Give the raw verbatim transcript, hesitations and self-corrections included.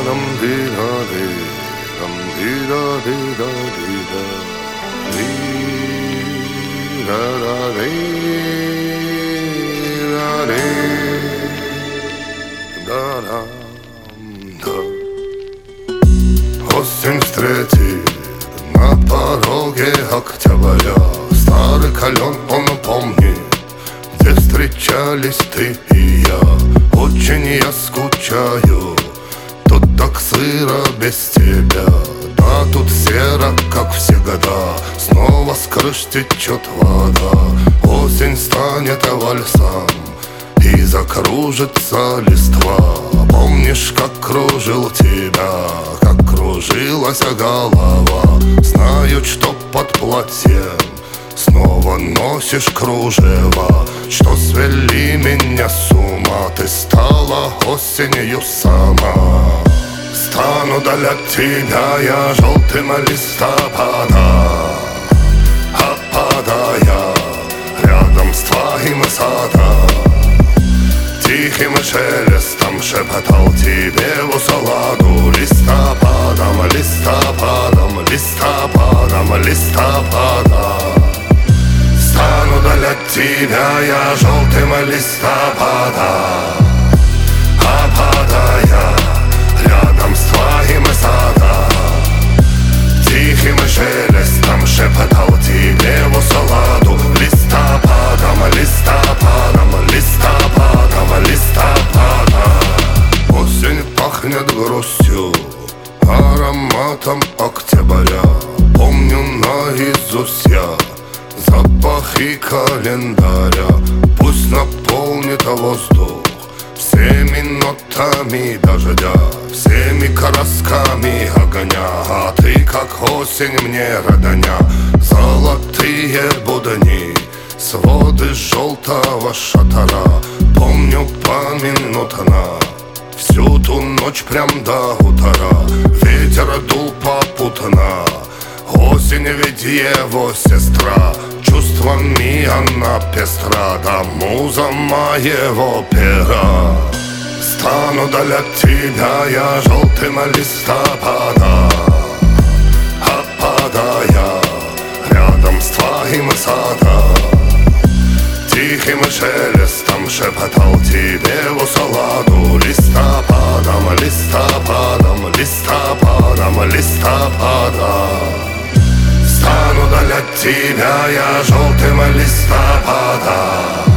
нам ди да ди нам ди да ди да ди да ди да да ди да ди да да да. Осень встретит на пороге октября. Старый кален он помнит, где встречались ты и я. Очень я скучаю, тут так сыро без тебя. Да, тут серо, как всегда, снова с крыш течет вода. Осень станет вальсом и закружится листва. Помнишь, как кружил тебя, как кружилась голова. Знают, что под платьем снова носишь кружева. Что свели меня с ума, ты стала осенью сама. Стану для тебя я желтым листопада, опадая рядом с твоим садом. Тихим шелестом шепотал тебе в усладу. Листопадом, листопадом, листопадом, листопадом. Стану для тебя я желтым листопадом, опадая рядом с твоим садом. Тихим шелестом шепотал тебе в усладу. Листопадом, листопадом, листопадом, листопадом. Осень пахнет грустью, ароматом октября. Помню наизусть я запахи календаря. Пусть наполнит воздух всеми нотами дождя, всеми красками огня. А ты, как осень, мне родня. Золотые будни, своды желтого шатара. Помню поминутно всю ту ночь прям до утра. Ветер дул попутно, осень ведь его сестра. Чувствами она пестра, да муза моего пера. Стану для тебя я желтым листопадом, опадая рядом с твоим садом. Тихим шелестом шепотал тебе в усладу. Листопадом, листопадом, листопадом, листопадом. Стану для тебя я желтым листопадом,